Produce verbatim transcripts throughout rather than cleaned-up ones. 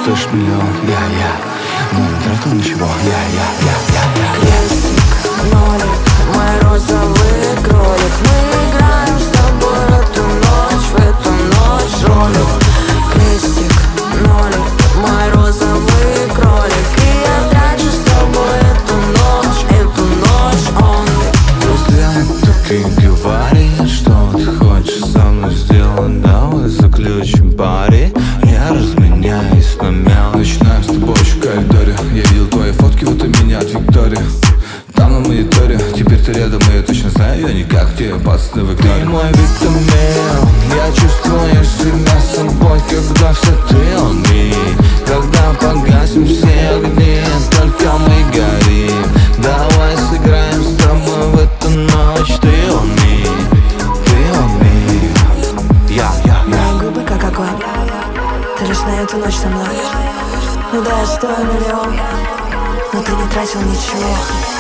стоишь миллион, я-я, но не тратил ничего, я-я-я-я-я. Крестик, нолик, мой розовый кролик. Мы играем с тобой в эту ночь, в эту ночь, ролик. Крестик, нолик, мой розовый кролик. И я трачу с тобой эту ночь, эту ночь, only. Друзья, так и говорит, что ты хочешь со мной сделать. Давай заключим пари. Я разменяюсь на мелочь. Начинаем с тобой еще в коридоре. Я видел твои фотки, вот у меня от Виктории. Там на мониторе, теперь ты рядом, и я точно знаю, я не как те пацаны в игноре. Ты мой витамин, я чувствую себя собой, когда все ты on me. Когда погасим все огни, только мы горим. Давай сыграем с тобой в эту ночь. Ты on me, ты on me. Я, я, я. Мои губы как огонь, ты лишь на эту ночь со мной. Ну да, я стою миллион, но ты не тратил ничего.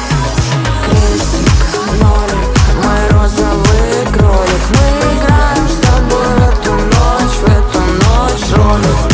Крестик, нолик, мой розовый кролик. Мы играем с тобой в эту ночь, в эту ночь, ролик.